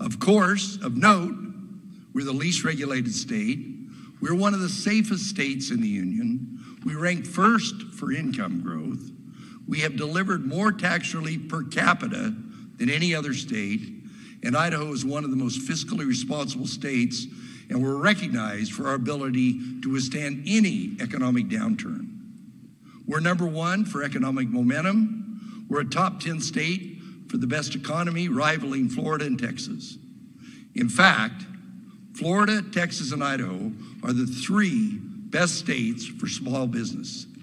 Of course, of note, we're the least regulated state. We're one of the safest states in the union. We rank first for income growth. We have delivered more tax relief per capita than any other state, and Idaho is one of the most fiscally responsible states, and we're recognized for our ability to withstand any economic downturn. We're number one for economic momentum. We're a top 10 state for the best economy, rivaling Florida and Texas. In fact, Florida, Texas, and Idaho are the three best states for small business.